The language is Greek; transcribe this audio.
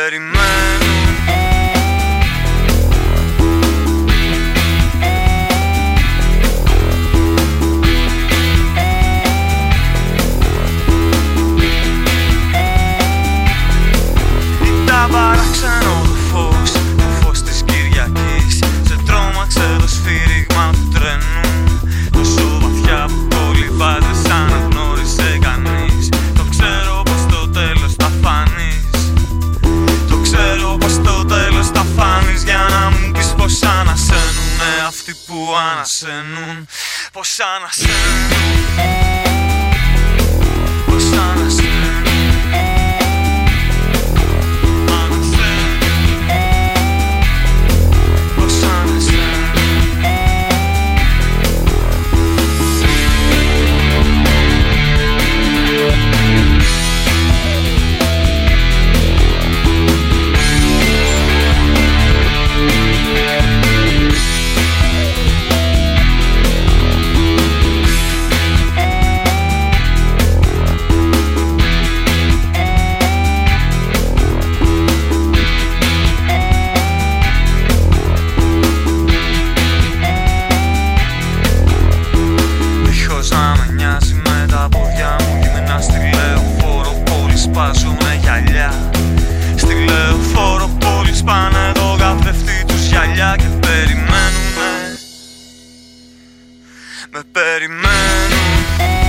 περιμένουν. Ήταν παράξενο το φως της Κυριακής. Σε τρόμαξε το σφύριγμα του τρένου, τόσο βαθιά που το λιβάζει σαν να γνώρισε κανείς. Το ξέρω πως το τέλος θα φανείς. Το ξέρω πως το τέλος θα φανείς. Για να μου πεις πως ανασένουνε αυτοί που ανασένουν. Πως ανασένουν. Πως ανασένουν. Σπάζουνε γυαλιά. Στη λεωφόρο πόλη σπάνε το καπνευτή τους γυαλιά. Και περιμένουνε. Με περιμένουν.